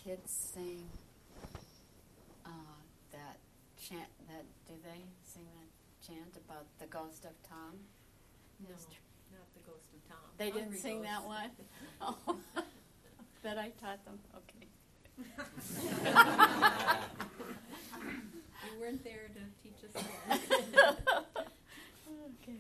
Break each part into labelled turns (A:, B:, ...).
A: kids sing that chant? Do they sing that chant about the ghost of Tom?
B: No, not the ghost of Tom.
A: They
B: Hungry
A: didn't sing
B: Ghost.
A: that one? Oh, bet I taught them. Okay.
B: You weren't there to teach us that.
A: Okay.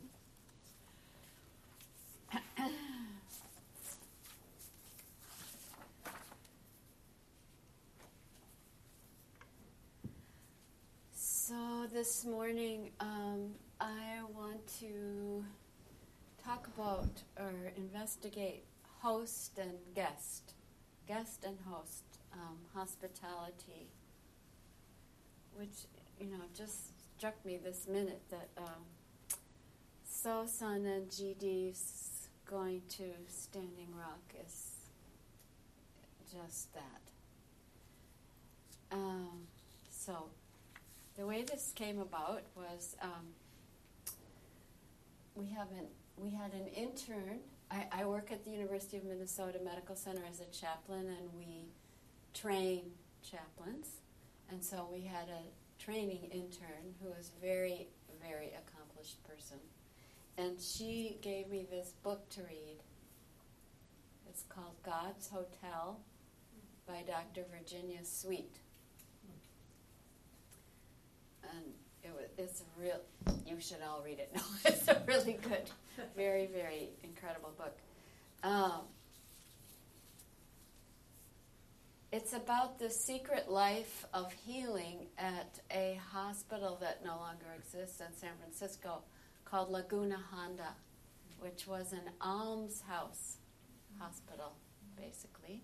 A: So this morning, I want to talk about or investigate host and guest and host, hospitality, which, just struck me this minute that So-Sun and GD's going to Standing Rock is just that. So the way this came about was we had an intern. I work at the University of Minnesota Medical Center as a chaplain, and we train chaplains. And so we had a training intern who was a very, very accomplished person. And she gave me this book to read. It's called God's Hotel by Dr. Virginia Sweet. And it's real. You should all read it. No, it's a really good, very, very incredible book. It's about the secret life of healing at a hospital that no longer exists in San Francisco called Laguna Honda, which was an almshouse hospital, basically.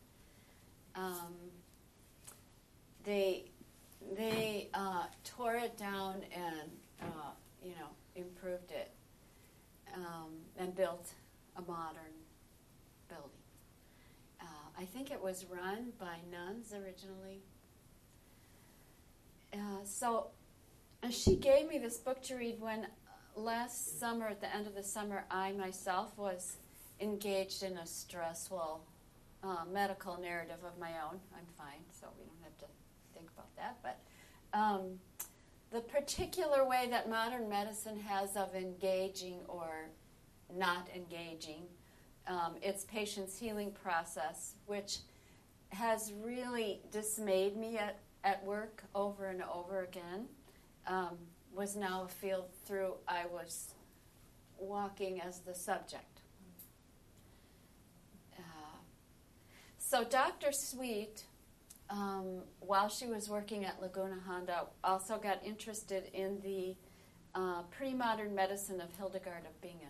A: They tore it down and improved it and built a modern building. I think it was run by nuns originally. So she gave me this book to read when last summer, at the end of the summer, I myself was engaged in a stressful medical narrative of my own. I'm fine, so we don't have to think about that. But the particular way that modern medicine has of engaging or not engaging its patient's healing process, which has really dismayed me at work over and over again, was now a field through I was walking as the subject. So Dr. Sweet, while she was working at Laguna Honda, also got interested in the pre-modern medicine of Hildegard of Bingen,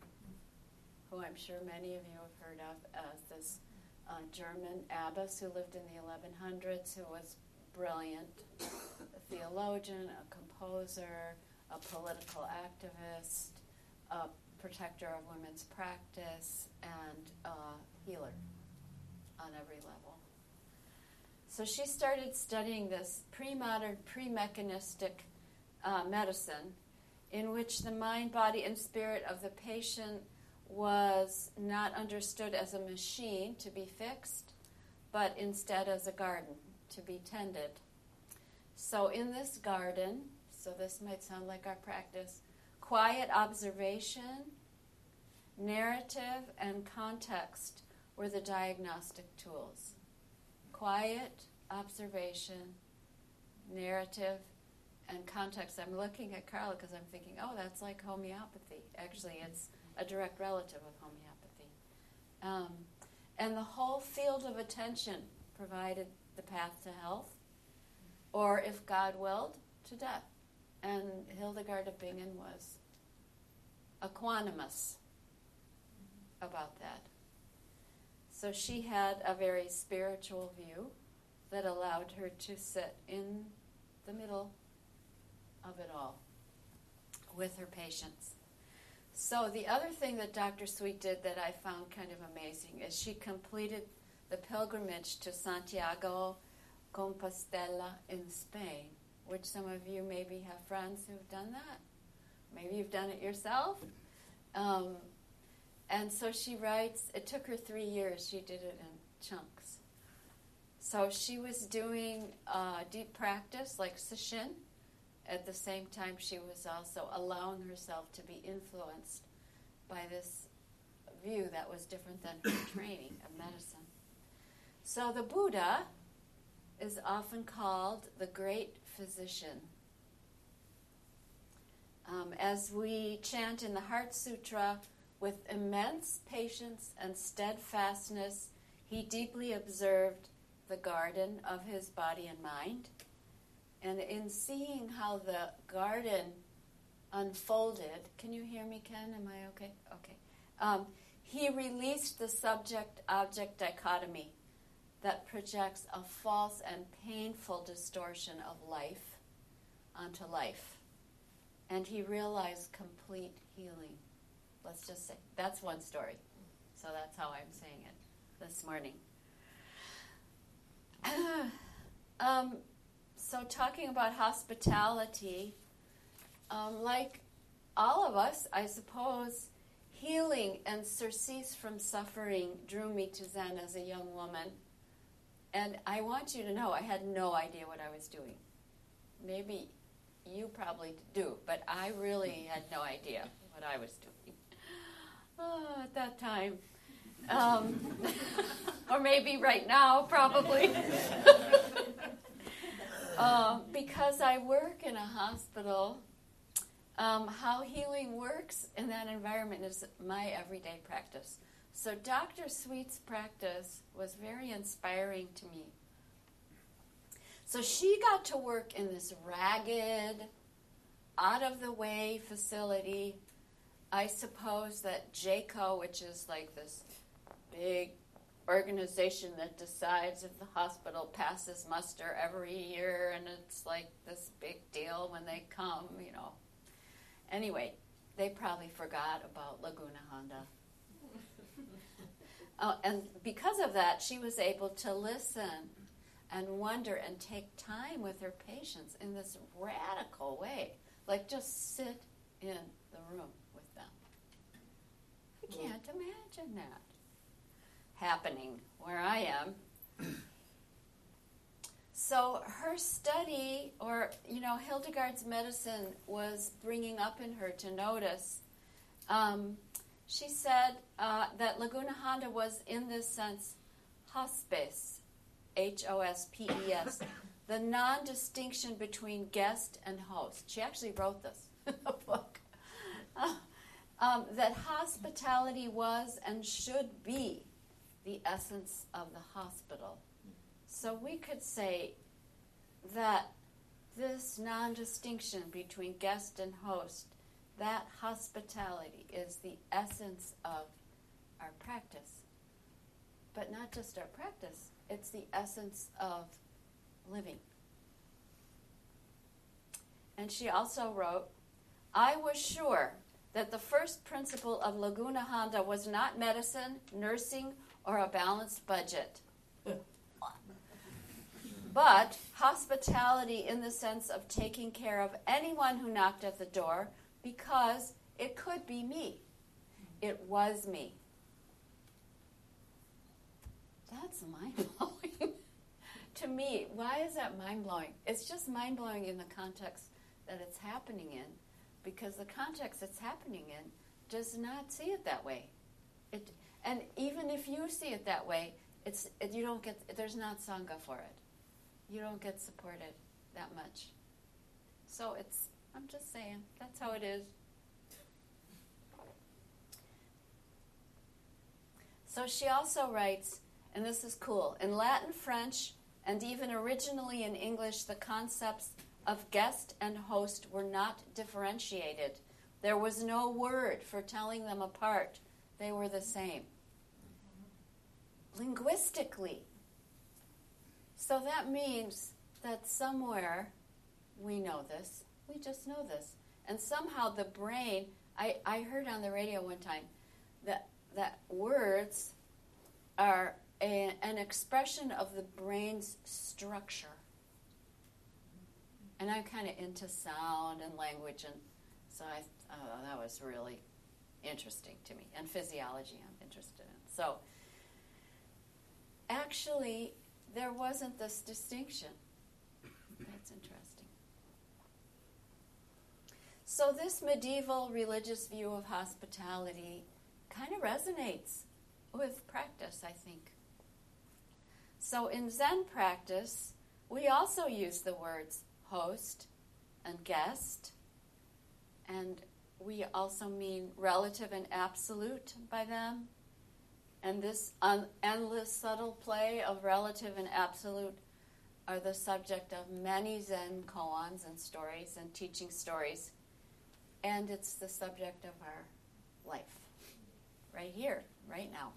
A: who I'm sure many of you have heard of as this German abbess who lived in the 1100s, who was brilliant, a theologian, a composer, a political activist, a protector of women's practice, and a healer on every level. So she started studying this pre-modern, pre-mechanistic medicine in which the mind, body, and spirit of the patient was not understood as a machine to be fixed, but instead as a garden to be tended. So in this garden, so this might sound like our practice, quiet observation, narrative, and context were the diagnostic tools. Quiet observation, narrative, and context. I'm looking at Carla because I'm thinking, oh, that's like homeopathy. Actually, it's a direct relative of homeopathy. And the whole field of attention provided the path to health, or if God willed, to death. And Hildegard of Bingen was equanimous about that. So she had a very spiritual view that allowed her to sit in the middle of it all with her patients. So the other thing that Dr. Sweet did that I found kind of amazing is she completed the pilgrimage to Santiago Compostela in Spain, which some of you maybe have friends who've done that. Maybe you've done it yourself. And so she writes, it took her 3 years. She did it in chunks. So she was doing deep practice like Sesshin. At the same time, she was also allowing herself to be influenced by this view that was different than her training of medicine. So the Buddha is often called the great physician. As we chant in the Heart Sutra, with immense patience and steadfastness, he deeply observed the garden of his body and mind. And in seeing how the garden unfolded, can you hear me, Ken? Am I okay? Okay. He released the subject-object dichotomy that projects a false and painful distortion of life onto life. And he realized complete healing. Let's just say, that's one story. So that's how I'm saying it this morning. So talking about hospitality, like all of us, I suppose, healing and surcease from suffering drew me to Zen as a young woman. And I want you to know I had no idea what I was doing. Maybe you probably do, but I really had no idea what I was doing at that time. Or maybe right now, probably. Because I work in a hospital, how healing works in that environment is my everyday practice. So Dr. Sweet's practice was very inspiring to me. So she got to work in this ragged, out-of-the-way facility. I suppose that JCAHO, which is like this big organization that decides if the hospital passes muster every year, and it's like this big deal when they come, you know. Anyway, they probably forgot about Laguna Honda. And because of that, she was able to listen and wonder and take time with her patients in this radical way. Like just sit in the room with them. I can't imagine that happening where I am. So her study, or, you know, Hildegard's medicine was bringing up in her to notice. She said that Laguna Honda was, in this sense, hospes, Hospes, the non-distinction between guest and host. She actually wrote this in the book. That hospitality was and should be the essence of the hospital. So we could say that this non-distinction between guest and host, that hospitality is the essence of our practice. But not just our practice, it's the essence of living. And she also wrote, I was sure that the first principle of Laguna Honda was not medicine, nursing, or a balanced budget, but hospitality in the sense of taking care of anyone who knocked at the door, because it could be me. It was me. That's mind-blowing to me. Why is that mind-blowing? It's just mind-blowing in the context that it's happening in, because the context it's happening in does not see it that way. And even if you see it that way, you don't get. There's not sangha for it. You don't get supported that much. So I'm just saying, that's how it is. So she also writes, and this is cool, in Latin, French, and even originally in English, the concepts of guest and host were not differentiated. There was no word for telling them apart. They were the same. Linguistically. So that means that somewhere we know this. We just know this. And somehow the brain, I heard on the radio one time that words are an expression of the brain's structure. And I'm kind of into sound and language, and so that was really interesting to me. And physiology I'm interested in. So actually, there wasn't this distinction. That's interesting. So this medieval religious view of hospitality kind of resonates with practice, I think. So in Zen practice, we also use the words host and guest, and we also mean relative and absolute by them. And this endless subtle play of relative and absolute are the subject of many Zen koans and stories and teaching stories. And it's the subject of our life, right here, right now.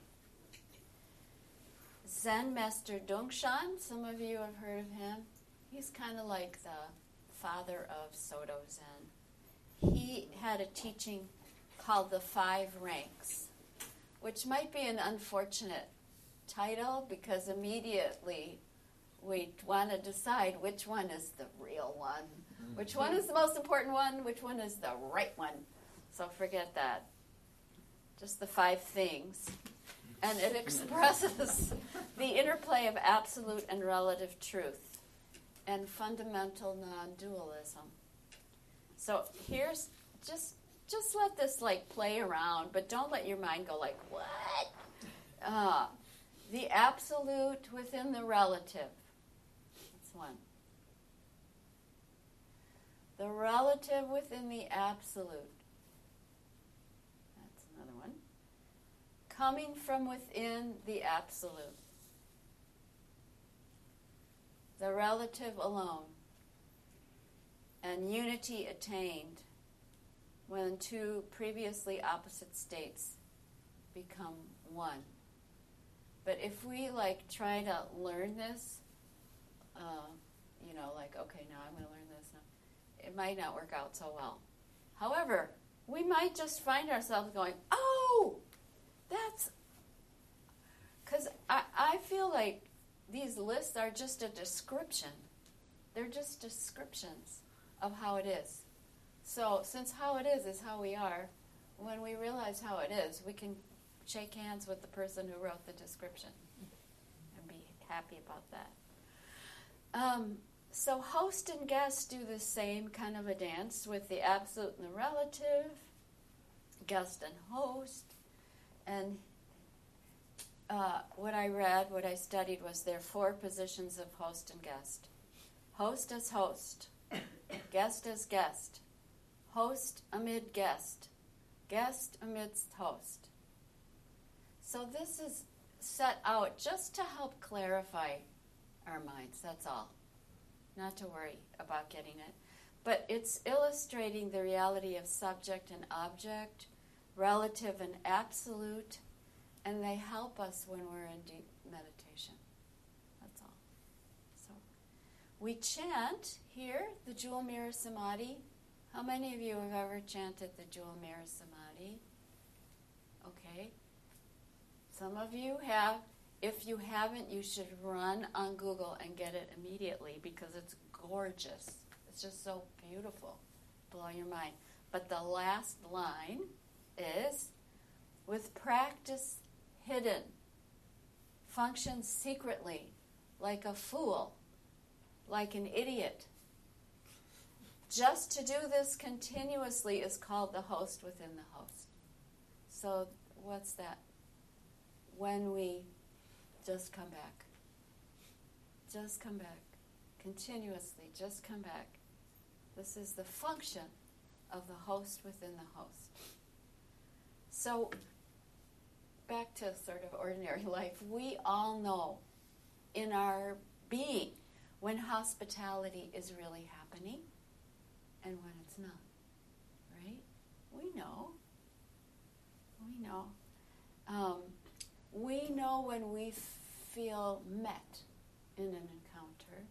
A: Zen Master Dongshan, some of you have heard of him. He's kind of like the father of Soto Zen. He had a teaching called the 5 Ranks, which might be an unfortunate title because immediately we want to decide which one is the real one, which one is the most important one, which one is the right one. So forget that. Just the 5 things. And it expresses the interplay of absolute and relative truth and fundamental non-dualism. So here's just let this play around, but don't let your mind go like, what? The absolute within the relative. That's one. The relative within the absolute. That's another one. Coming from within the absolute. The relative alone. And unity attained when 2 previously opposite states become one. But if we try to learn this, okay, now I'm going to learn this now, it might not work out so well. However, we might just find ourselves going, oh, that's, because I feel like these lists are just a description. They're just descriptions of how it is. So since how it is how we are, when we realize how it is, we can shake hands with the person who wrote the description and be happy about that. So host and guest do the same kind of a dance with the absolute and the relative, guest and host. And what I studied was there are 4 positions of host and guest. Host as host, guest as guest, host amid guest, guest amidst host. So this is set out just to help clarify our minds, that's all. Not to worry about getting it. But it's illustrating the reality of subject and object, relative and absolute, and they help us when we're in deep meditation. That's all. So we chant here the Jewel Mirror Samadhi. How many of you have ever chanted the Jewel Mirror Samadhi? Okay. Some of you have. If you haven't, you should run on Google and get it immediately because it's gorgeous. It's just so beautiful. Blow your mind. But the last line is, with practice hidden, function secretly, like a fool, like an idiot. Just to do this continuously is called the host within the host. So what's that? When we just come back. Just come back. Continuously, just come back. This is the function of the host within the host. So, back to sort of ordinary life, we all know in our being when hospitality is really happening and when it's not. Right? We know. We know. We know when we feel met in an encounter.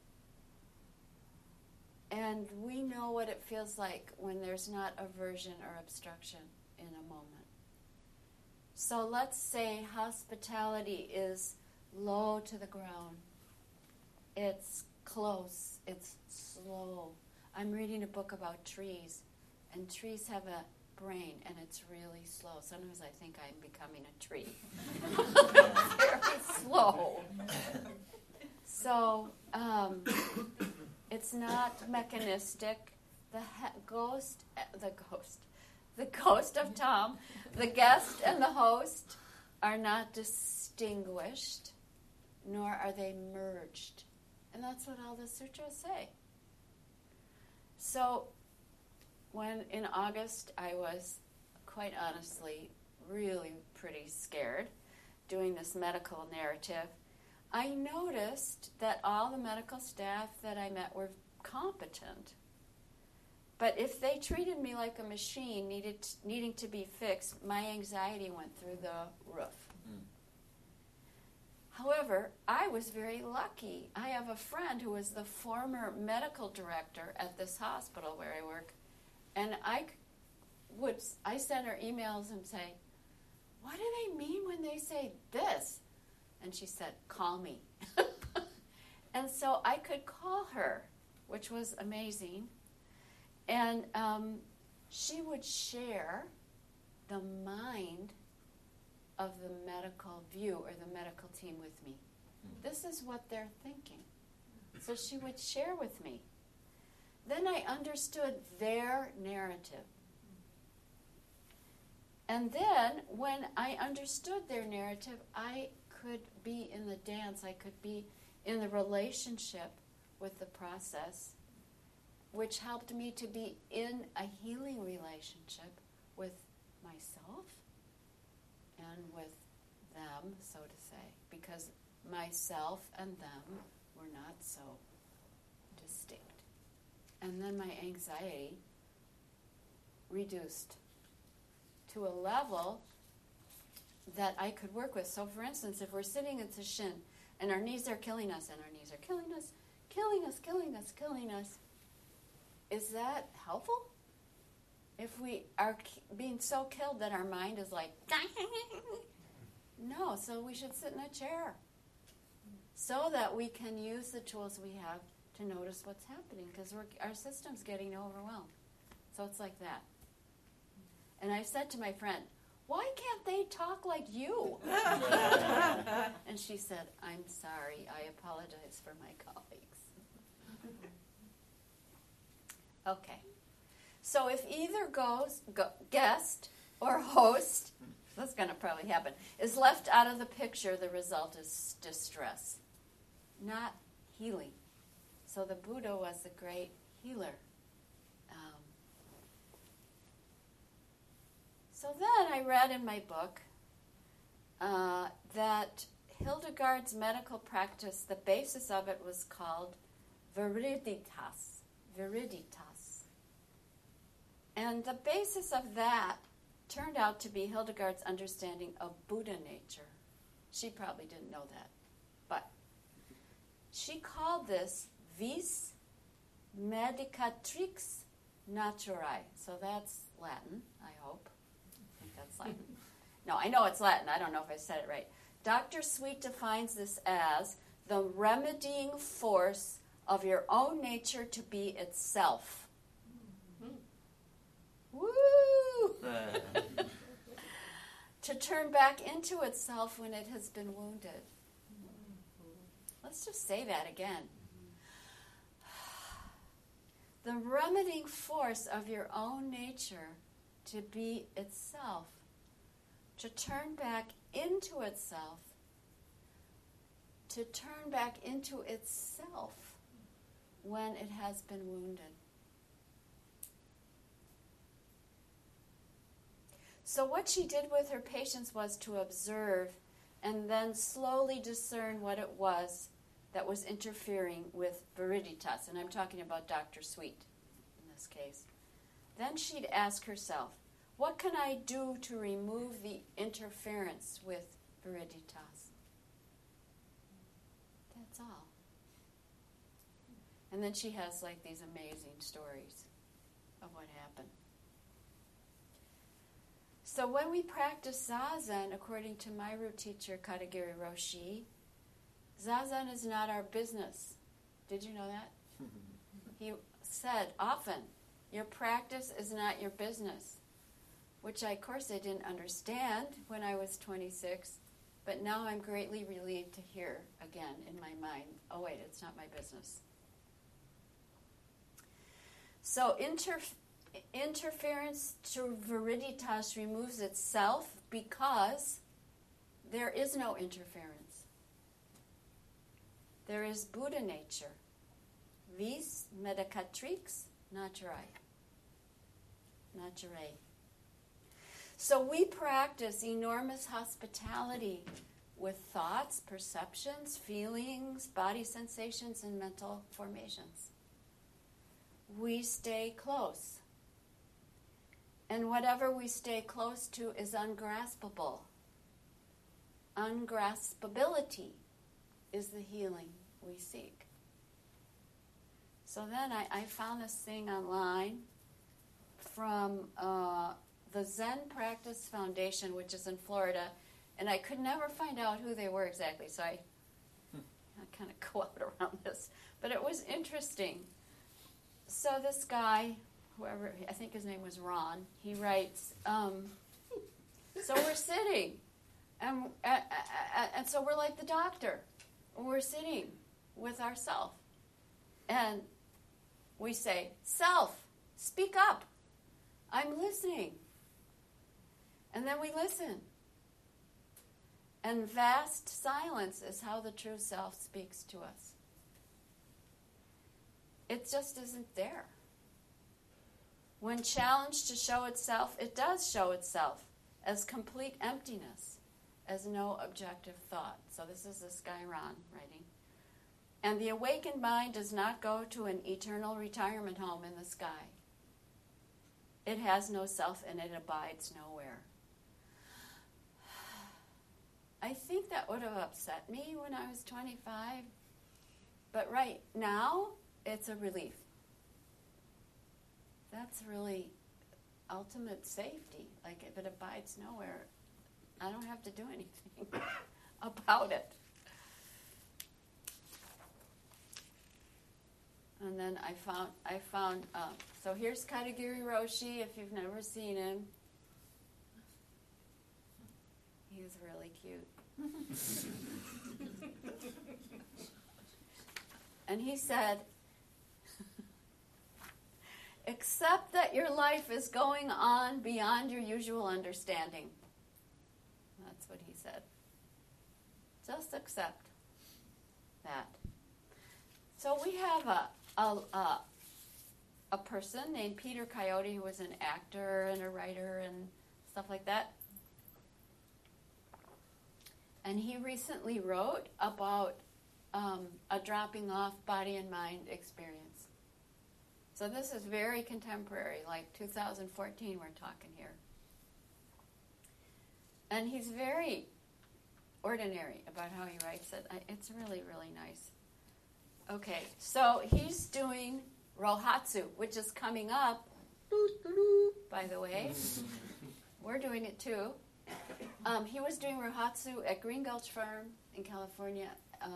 A: And we know what it feels like when there's not aversion or obstruction in a moment. So let's say hospitality is low to the ground. It's close. It's slow. I'm reading a book about trees, and trees have a brain, and it's really slow. Sometimes I think I'm becoming a tree. Very slow. So it's not mechanistic. The ghost of Tom, the guest and the host are not distinguished, nor are they merged. And that's what all the sutras say. So when in August I was, quite honestly, really pretty scared doing this medical narrative, I noticed that all the medical staff that I met were competent. But if they treated me like a machine needing to be fixed, my anxiety went through the roof. However, I was very lucky. I have a friend who was the former medical director at this hospital where I work, and I sent her emails and say, "What do they mean when they say this?" And she said, "Call me." And so I could call her, which was amazing. And she would share the mind of the medical view or the medical team with me. This is what they're thinking. So she would share with me. Then I understood their narrative. And then when I understood their narrative, I could be in the dance, I could be in the relationship with the process, which helped me to be in a healing relationship with myself and with them, so to say, because myself and them were not so distinct. And then my anxiety reduced to a level that I could work with. So for instance, if we're sitting at the shin and our knees are killing us and our knees are killing us, is that helpful? If we are being so killed that our mind is like, no, so we should sit in a chair so that we can use the tools we have to notice what's happening, because our system's getting overwhelmed. So it's like that. And I said to my friend, "Why can't they talk like you?" And she said, "I'm sorry, I apologize for my colleagues." Okay. So if either guest or host, that's going to probably happen, is left out of the picture, the result is distress, not healing. So the Buddha was a great healer. So then I read in my book that Hildegard's medical practice, the basis of it was called viriditas. And the basis of that turned out to be Hildegard's understanding of Buddha nature. She probably didn't know that. But she called this vis medicatrix naturae. So that's Latin, I hope. I think that's Latin. No, I know it's Latin. I don't know if I said it right. Dr. Sweet defines this as the remedying force of your own nature to be itself. Woo! To turn back into itself when it has been wounded. Let's just say that again. The remedying force of your own nature to be itself. To turn back into itself. To turn back into itself when it has been wounded. So what she did with her patients was to observe and then slowly discern what it was that was interfering with viriditas. And I'm talking about Dr. Sweet in this case. Then she'd ask herself, what can I do to remove the interference with viriditas? That's all. And then she has like these amazing stories of what happened. So when we practice Zazen, according to my root teacher, Katagiri Roshi, Zazen is not our business. Did you know that? He said often, your practice is not your business, which of course I didn't understand when I was 26, But now I'm greatly relieved to hear again in my mind, oh wait, it's not my business. So interference to viriditas removes itself because there is no interference. There is Buddha nature. Vis medicatrix naturae. Naturae. So we practice enormous hospitality with thoughts, perceptions, feelings, body sensations, and mental formations. We stay close. And whatever we stay close to is ungraspable. Ungraspability is the healing we seek. So then I found this thing online from the Zen Practice Foundation, which is in Florida, and I could never find out who they were exactly, so I kind of go out around this. But it was interesting. So this guy, whoever, I think his name was Ron, he writes, so we're sitting, and so we're like the doctor. We're sitting with ourself, and we say, self, speak up. I'm listening. And then we listen. And vast silence is how the true self speaks to us. It just isn't there. When challenged to show itself, it does show itself as complete emptiness, as no objective thought. So this is this guy Ron writing. And the awakened mind does not go to an eternal retirement home in the sky. It has no self and it abides nowhere. I think that would have upset me when I was 25. But right now, it's a relief. That's really ultimate safety. Like if it abides nowhere, I don't have to do anything about it. And then I found. So here's Katagiri Roshi. If you've never seen him, he's really cute. And he said, "Accept that your life is going on beyond your usual understanding." That's what he said. Just accept that. So we have a person named Peter Coyote who was an actor and a writer and stuff like that. And he recently wrote about a dropping off body and mind experience. So this is very contemporary, like 2014 we're talking here. And he's very ordinary about how he writes it. It's really, really nice. Okay, so he's doing Rohatsu, which is coming up, by the way. We're doing it too. He was doing Rohatsu at Green Gulch Farm in California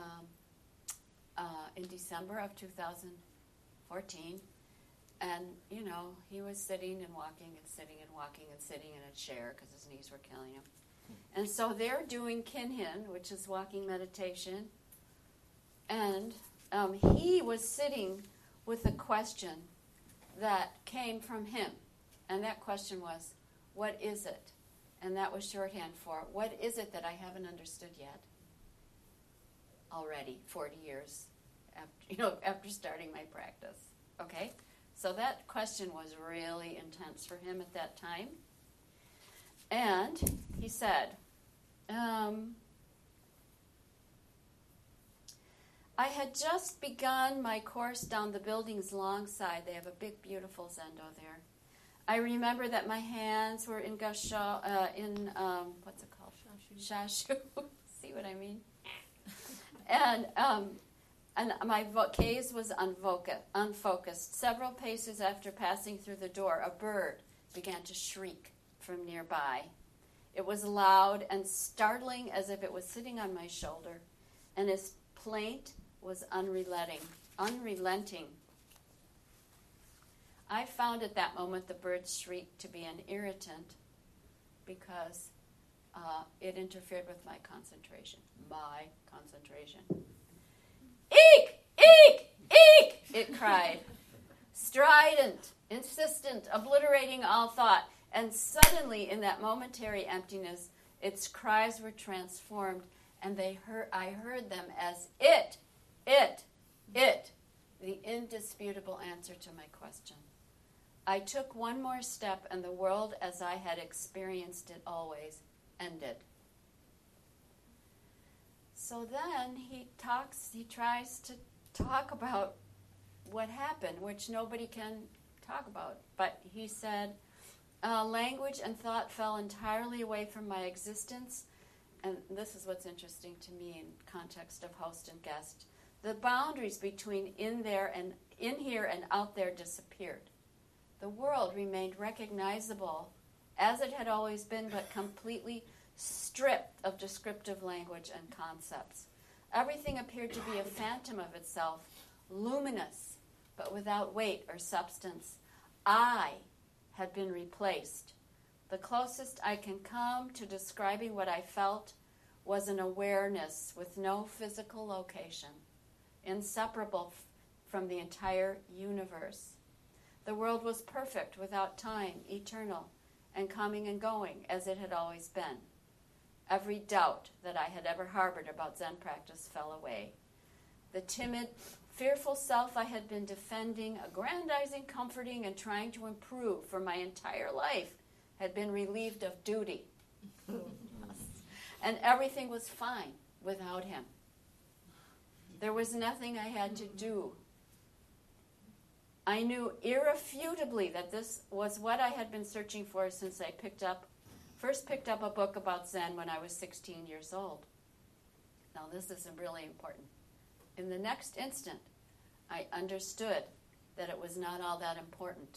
A: in December of 2014. And, you know, he was sitting and walking and sitting and walking and sitting in a chair because his knees were killing him. And so they're doing Kinhin, which is walking meditation. And he was sitting with a question that came from him. And that question was, what is it? And that was shorthand for, what is it that I haven't understood yet? Already, 40 years after starting my practice. Okay? So that question was really intense for him at that time. And he said, I had just begun my course down the building's long side. They have a big, beautiful zendo there. I remember that my hands were in what's it called? Shashu. See what I mean? And my gaze was unfocused. Several paces after passing through the door, a bird began to shriek from nearby. It was loud and startling, as if it was sitting on my shoulder, and its plaint was unrelenting. I found at that moment the bird's shriek to be an irritant because it interfered with my concentration. Eek! Eek! Eek! It cried. Strident, insistent, obliterating all thought. And suddenly, in that momentary emptiness, its cries were transformed, and I heard them as it, the indisputable answer to my question. I took one more step, and the world as I had experienced it always ended. So then he tries to talk about what happened, which nobody can talk about. But he said, language and thought fell entirely away from my existence. And this is what's interesting to me in context of host and guest. The boundaries between in here and out there disappeared. The world remained recognizable as it had always been, but completely stripped of descriptive language and concepts. Everything appeared to be a phantom of itself, luminous, but without weight or substance. I had been replaced. The closest I can come to describing what I felt was an awareness with no physical location, inseparable from the entire universe. The world was perfect, without time, eternal, and coming and going as it had always been. Every doubt that I had ever harbored about Zen practice fell away. The timid, fearful self I had been defending, aggrandizing, comforting, and trying to improve for my entire life had been relieved of duty. And everything was fine without him. There was nothing I had to do. I knew irrefutably that this was what I had been searching for since I first picked up a book about Zen when I was 16 years old. Now this is really important. In the next instant, I understood that it was not all that important.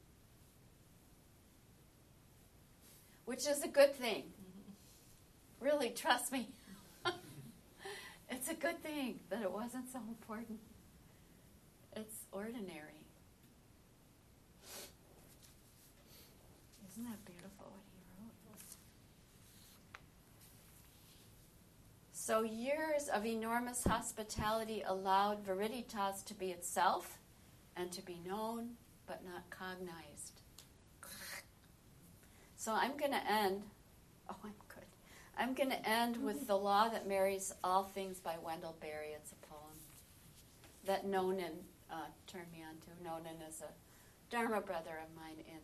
A: Which is a good thing. Really, trust me. It's a good thing that it wasn't so important. It's ordinary. Isn't that beautiful what he wrote? So years of enormous hospitality allowed Viriditas to be itself and to be known but not cognized. So I'm going to end with The Law That Marries All Things by Wendell Berry. It's a poem that Nonan turned me on to. Nonan is a Dharma brother of mine in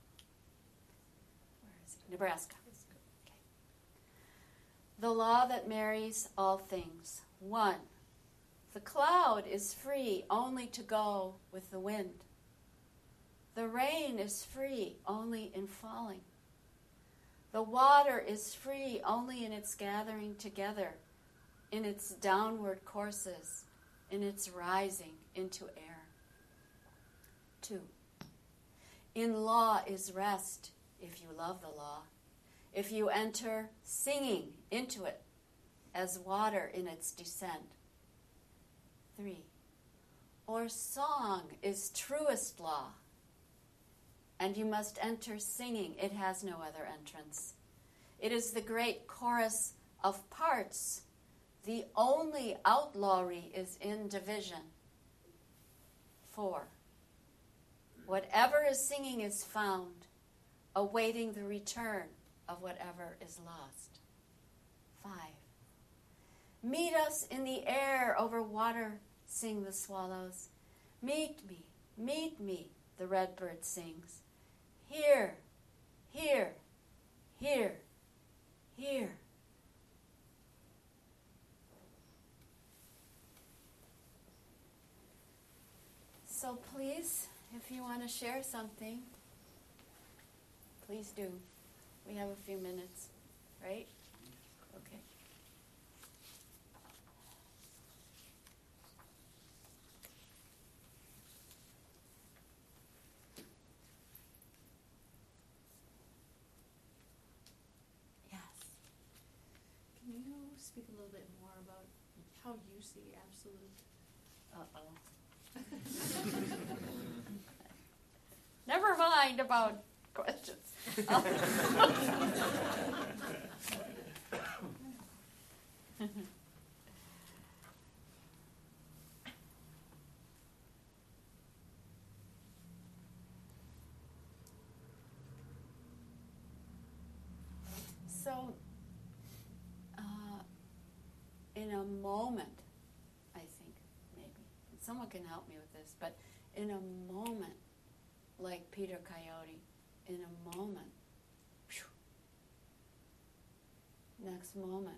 A: Nebraska. Okay. The law that marries all things. 1. The cloud is free only to go with the wind. The rain is free only in falling. The water is free only in its gathering together, in its downward courses, in its rising into air. 2. In law is rest, if you love the law, if you enter singing into it as water in its descent. 3. Or song is truest law, and you must enter singing. It has no other entrance. It is the great chorus of parts. The only outlawry is in division. 4. Whatever is singing is found, awaiting the return of whatever is lost. 5. Meet us in the air over water, sing the swallows. Meet me, the redbird sings. Here, here, here, here. So please, if you want to share something, please do. We have a few minutes, right? Okay. Yes.
B: Can you speak a little bit more about how you see absolute?
A: Never mind about questions. So, in a moment, I think, maybe, and someone can help me with this, but in a moment, like Peter Coyote, in a moment, phew, next moment,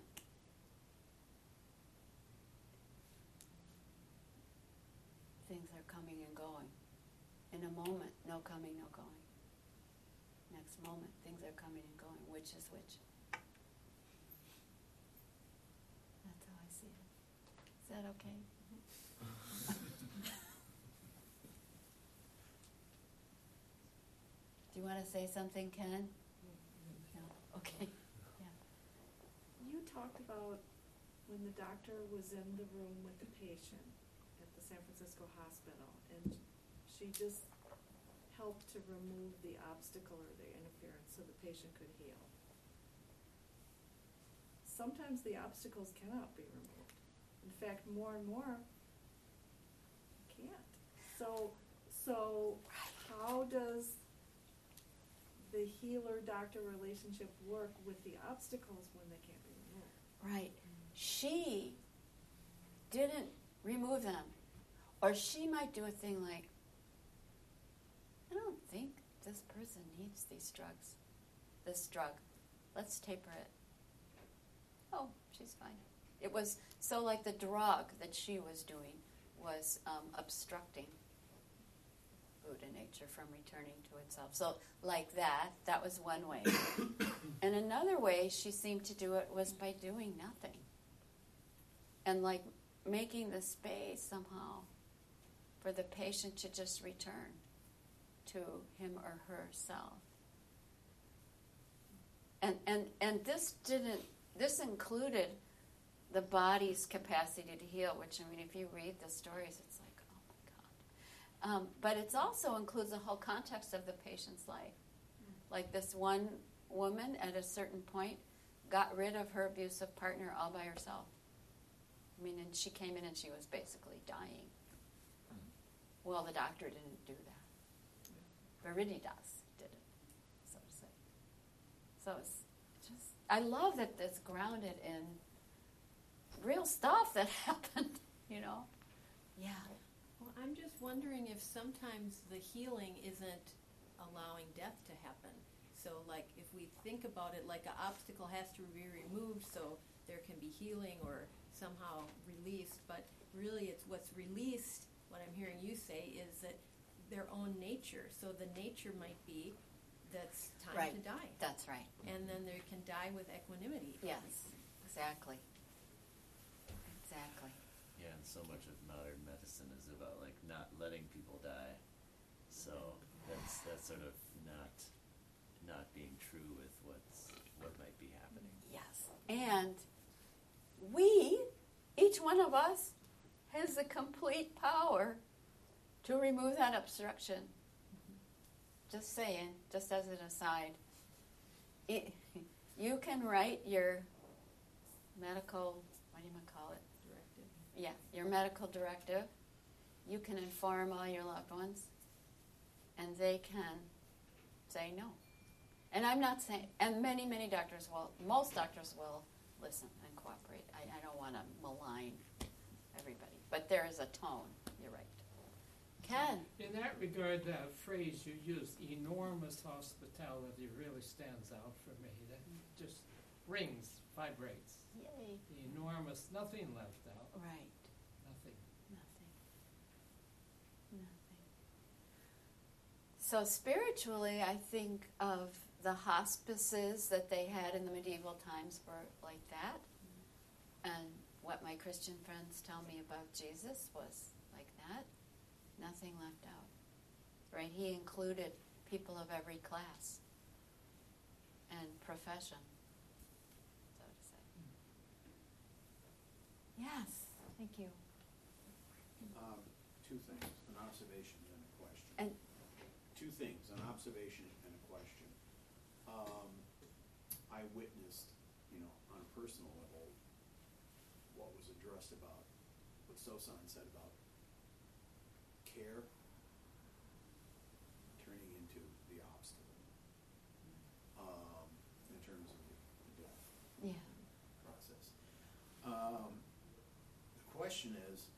A: things are coming and going. In a moment, no coming, no going. Next moment, things are coming and going. Which is which? That's how I see it. Is that okay? Do you want to say something, Ken? No? Okay. Yeah.
B: You talked about when the doctor was in the room with the patient at the San Francisco hospital, and she just helped to remove the obstacle or the interference so the patient could heal. Sometimes the obstacles cannot be removed. In fact, more and more can't. So how does the healer-doctor relationship work with the obstacles when they can't be removed?
A: Right. She didn't remove them. Or she might do a thing like, I don't think this person needs these drugs. This drug. Let's taper it. Oh, she's fine. It was so like the drug that she was doing was obstructing Buddha nature from returning to itself. So like that was one way. And another way she seemed to do it was by doing nothing. And like making the space somehow for the patient to just return to him or herself. And this included the body's capacity to heal, which, I mean, if you read the stories, it's like, oh my God. But it also includes the whole context of the patient's life. Like this one woman at a certain point got rid of her abusive partner all by herself. I mean, and she came in and she was basically dying. Well, the doctor didn't do that. Viriditas did it, so to say. So it's just, I love that it's grounded in real stuff that happened, you know? Yeah.
C: Well, I'm just wondering if sometimes the healing isn't allowing death to happen. So, like, if we think about it, like an obstacle has to be removed so there can be healing or somehow released, but really it's what's released, what I'm hearing you say, is that their own nature. So the nature might be that's time to die.
A: That's right.
C: And then they can die with equanimity.
A: Yes, exactly. Exactly.
D: Yeah, and so much of modern medicine is about like not letting people die. So that's sort of not being true with what might be happening.
A: Yes. And each one of us, has the complete power to remove that obstruction. Just saying, just as an aside. You can write your medical, what do you call it?
C: Directive.
A: Yeah, your medical directive. You can inform all your loved ones, and they can say no. And I'm not saying, and many doctors will, most doctors will listen and cooperate. I don't want to malign everybody, but there is a tone. You're right. Ken?
E: In that regard, that phrase you used, enormous hospitality, really stands out for me. That just rings, vibrates.
A: Yay.
E: Enormous, nothing left out.
A: Right.
E: Nothing.
A: So spiritually, I think of the hospices that they had in the medieval times were like that. And what my Christian friends tell me about Jesus was like that. Nothing left out. Right? He included people of every class and profession, so to say. Yes, thank you.
F: Two things, an observation and a question.
A: And
F: Two things, an observation and a question. I witnessed, on a personal level, what was addressed about what Sosan said about care turning into the obstacle, in terms of the question is,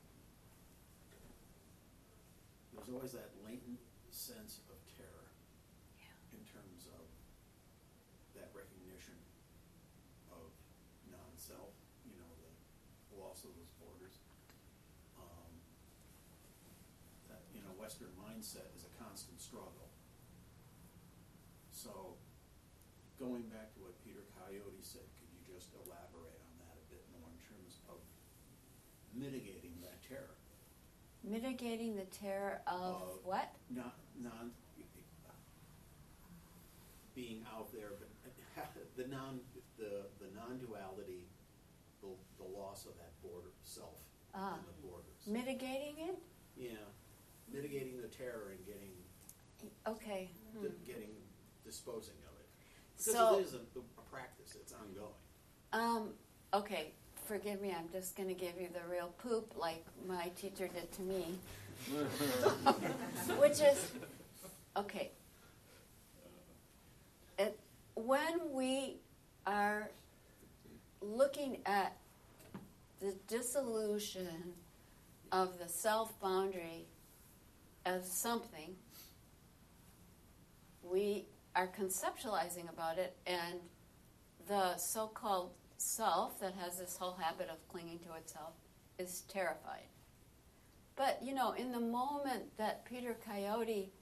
F: there's always that latent sense of terror in terms of that recognition of non-self, the loss of those borders. That, Western mindset is a constant struggle. So, going back to what Peter Coyote said, could you just elaborate on that a bit more in terms of mitigating that terror?
A: Mitigating the terror of what?
F: Being out there, but the non-duality, the loss of that border self and the borders.
A: Mitigating it?
F: Yeah, mitigating the terror and getting disposing of it. Because
A: So-
F: it is a practice, it's ongoing.
A: Okay, forgive me, I'm just going to give you the real poop like my teacher did to me. Which is, okay. When we are looking at the dissolution of the self-boundary as something, we are conceptualizing about it, and the so-called self that has this whole habit of clinging to itself is terrified. But, in the moment that Peter Coyote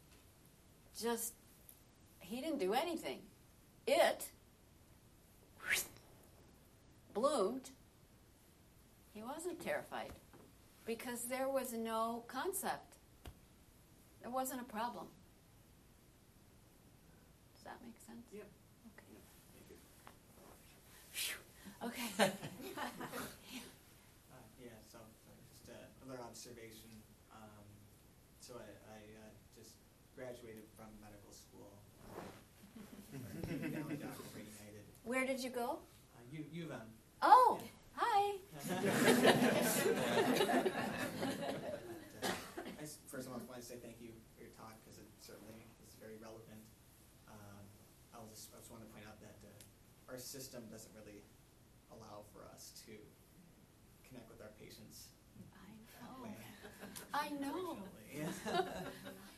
A: he didn't do anything. It bloomed. He wasn't terrified because there was no concept. There wasn't a problem. Does that make sense?
F: Yeah.
A: Okay.
F: Thank you.
A: Okay.
G: So just another observation. So I just graduated from medical school. Valley Doctor for United.
A: Where did you go?
G: U of M.
A: Oh,
G: Yeah.
A: hi.
G: First of all, I want to say thank you for your talk because it certainly is very relevant. I just want to point out that our system doesn't really allow for us to connect with our patients that way.
A: I know.
G: Unfortunately.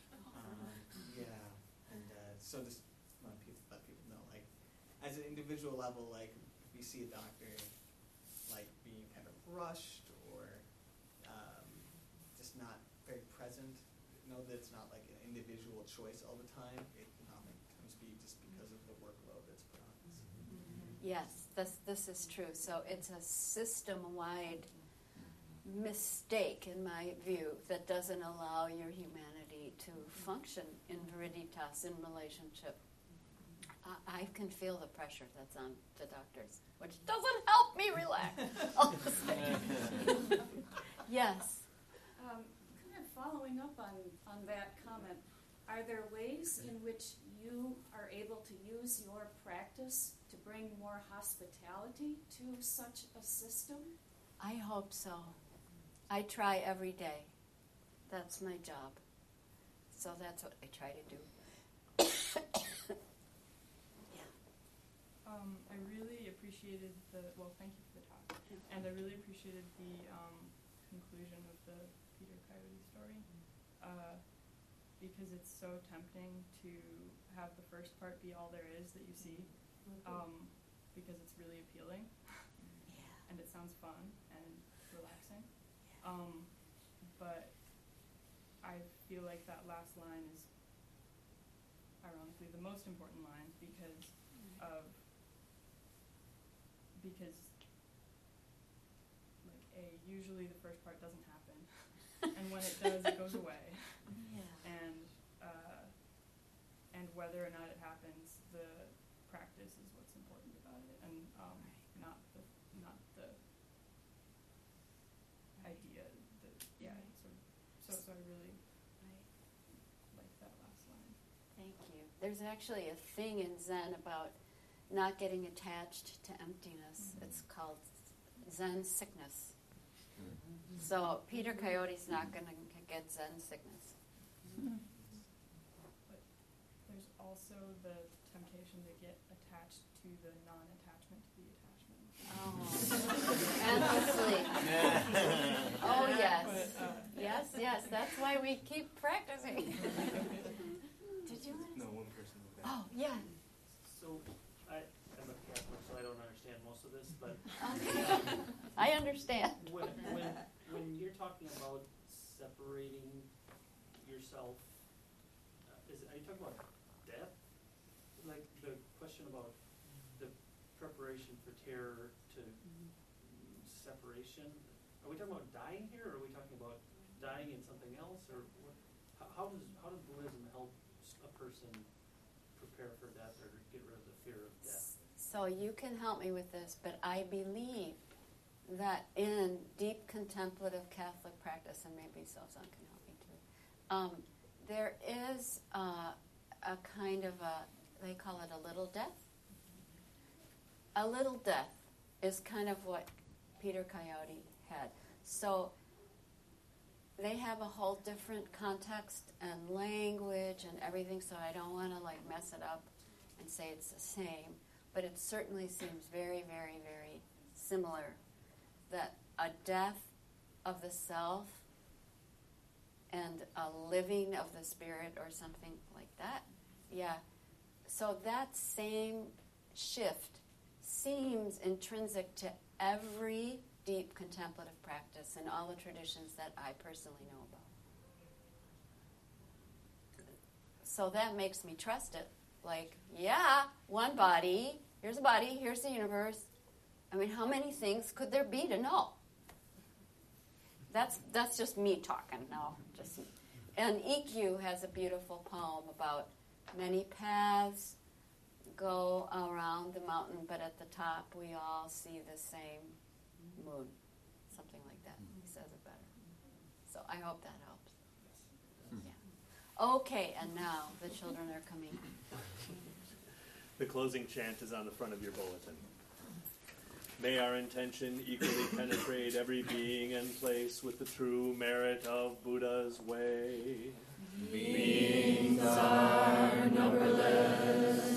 G: So just want to let people know, like, as an individual level, like, if you see a doctor, like, being kind of rushed or just not very present, know that it's not like an individual choice all the time. It can oftentimes be just because of the workload that's put on us.
A: Yes, this is true. So it's a system-wide mistake, in my view, that doesn't allow your humanity to function in veritas, in relationship. I can feel the pressure that's on the doctors, which doesn't help me relax. Yes.
H: Kind of following up on that comment, are there ways in which you are able to use your practice to bring more hospitality to such a system?
A: I hope so. I try every day. That's my job. So that's what I try to do.
I: I really appreciated thank you for the talk. And I really appreciated the conclusion of the Peter Coyote story. Because it's so tempting to have the first part be all there is that you see. Because it's really appealing.
A: Yeah.
I: And it sounds fun and relaxing. But I feel like that last line is ironically the most important line because usually the first part doesn't happen, and when it does, it goes away.
A: Yeah.
I: And whether or not it happens, the practice is what's important about it, and not the idea. So I really like that last line.
A: Thank you. There's actually a thing in Zen about not getting attached to emptiness. Mm-hmm. It's called Zen sickness. Mm-hmm. So Peter Coyote's not going to get Zen sickness.
I: Mm-hmm. But there's also the temptation to get attached to the non-attachment to the attachment.
A: Oh, endlessly. Yes, that's why we keep practicing. Did you want to?
J: No, one person moved
A: Oh, yeah.
K: So, I'm a Catholic, so I don't understand most of this, but
A: I understand.
K: when you're talking about separating yourself, are you talking about death? Like the question about the preparation for terror to separation. Are we talking about dying here, or are we talking about dying in something else, or what? How does Buddhism help a person prepare for death or get rid of the fear of death?
A: So you can help me with this, but I believe that in deep contemplative Catholic practice, and maybe Sozan can help me too, there is a kind of they call it a little death. A little death is kind of what Peter Coyote had. So they have a whole different context and language and everything, so I don't want to mess it up and say it's the same, but it certainly seems very, very, very similar, that a death of the self and a living of the spirit or something like that. Yeah. So that same shift seems intrinsic to every deep contemplative practice in all the traditions that I personally know about. So that makes me trust it. One body, here's a body, here's the universe. I mean, how many things could there be to know? That's just me talking now. And EQ has a beautiful poem about many paths go around the mountain, but at the top we all see the same moon. Something like that. He says it better. So I hope that helps. Yeah. Okay, and now the children are coming.
J: The closing chant is on the front of your bulletin. May our intention equally penetrate every being and place with the true merit of Buddha's way. Beings are numberless.